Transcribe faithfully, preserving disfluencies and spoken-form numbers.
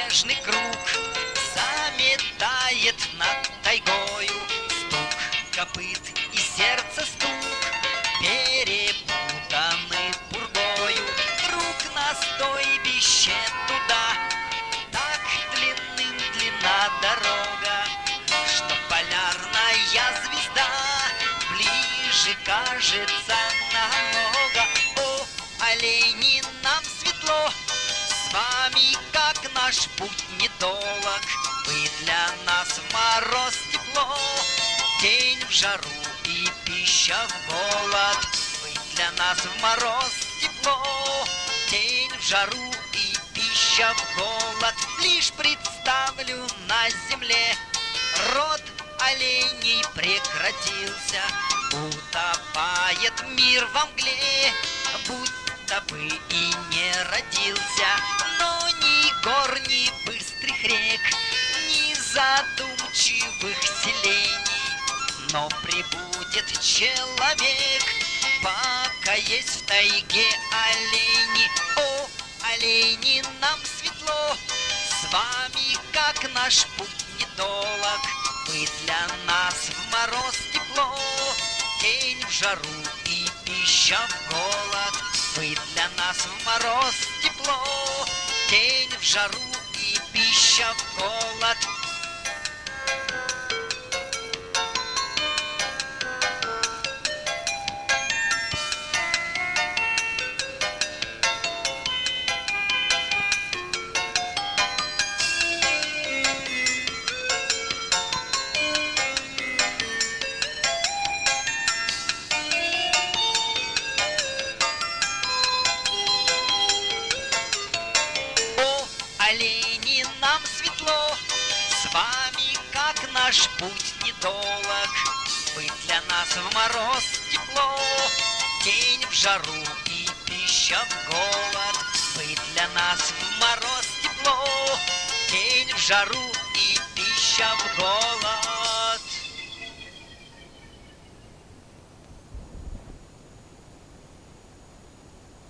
снежный круг заметает над тайгою. Стук копыт и сердце стук перепутаны пургою. Друг на стойбище туда так длинным длинна дорога, что полярная звезда ближе кажется намного. О, олени, нам светло с вами, как наш путь недолог. Вы для нас в мороз тепло, день в жару и пища в голод. Вы для нас в мороз тепло, день в жару и пища в голод. Лишь представлю на земле, род оленей прекратился. Утопает мир во мгле, будто бы и не родился. Но ни гор, ни быстрых рек, ни задумчивых селений, но прибудет человек, пока есть в тайге олени. О, олени, нам светло с вами, как наш путь недолог. Вы для нас в мороз тепло, день в жару и пища в голод. Вы для нас в мороз тепло, день в жару и пища в голод. Олени, нам светло с вами, как наш путь недолог. Вы для нас в мороз тепло, день в жару и пища в голод. Вы для нас в мороз тепло, день в жару и пища в голод.